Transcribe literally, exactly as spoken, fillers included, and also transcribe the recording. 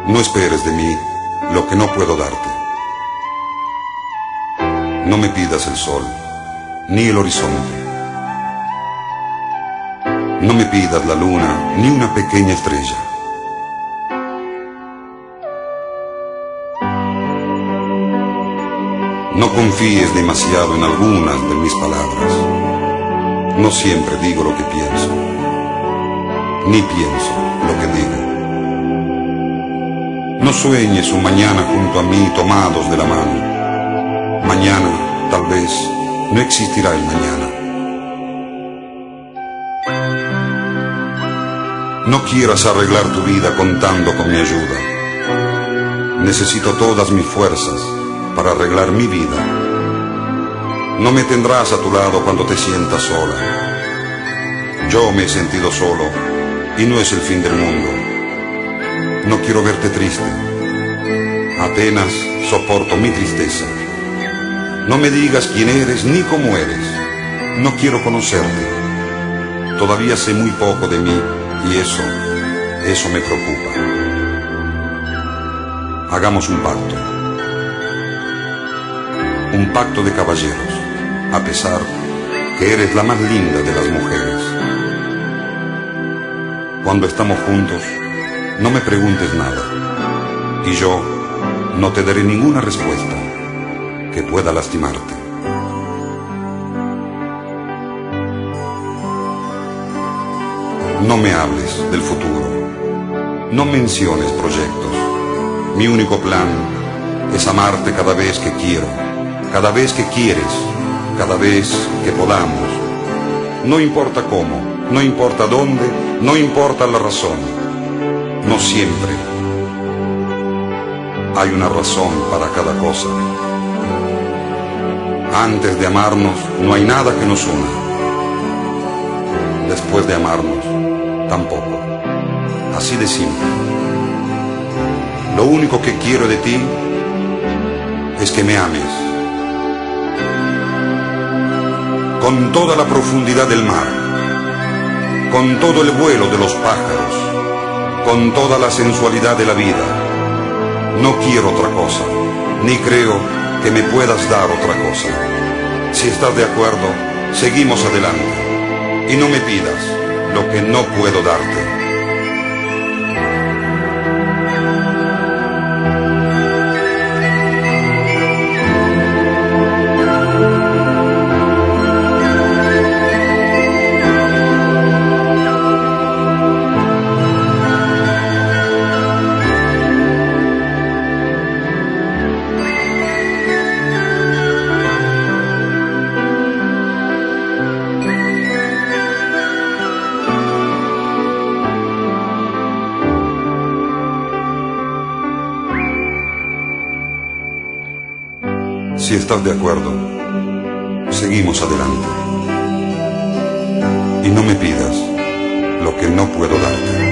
No esperes de mí lo que no puedo darte. No me pidas el sol, ni el horizonte. No me pidas la luna, ni una pequeña estrella. No confíes demasiado en algunas de mis palabras. No siempre digo lo que pienso, ni pienso lo que digo. No sueñes un mañana junto a mí tomados de la mano. Mañana, tal vez, no existirá el mañana. No quieras arreglar tu vida contando con mi ayuda. Necesito todas mis fuerzas para arreglar mi vida. No me tendrás a tu lado cuando te sientas sola. Yo me he sentido solo y no es el fin del mundo. No quiero verte triste. Apenas soporto mi tristeza. No me digas quién eres ni cómo eres. No quiero conocerte. Todavía sé muy poco de mí y eso, eso me preocupa. Hagamos un pacto. Un pacto de caballeros, a pesar que eres la más linda de las mujeres. Cuando estamos juntos, no me preguntes nada, y yo no te daré ninguna respuesta que pueda lastimarte. No me hables del futuro, no menciones proyectos. Mi único plan es amarte cada vez que quiero, cada vez que quieres, cada vez que podamos. No importa cómo, no importa dónde, no importa la razón. No siempre hay una razón para cada cosa. Antes de amarnos no hay nada que nos una. Después de amarnos tampoco. Así de simple. Lo único que quiero de ti es que me ames. Con toda la profundidad del mar, con todo el vuelo de los pájaros, con toda la sensualidad de la vida. No quiero otra cosa, ni creo que me puedas dar otra cosa. Si estás de acuerdo, seguimos adelante. Y no me pidas lo que no puedo darte. Si estás de acuerdo, seguimos adelante. Y no me pidas lo que no puedo darte.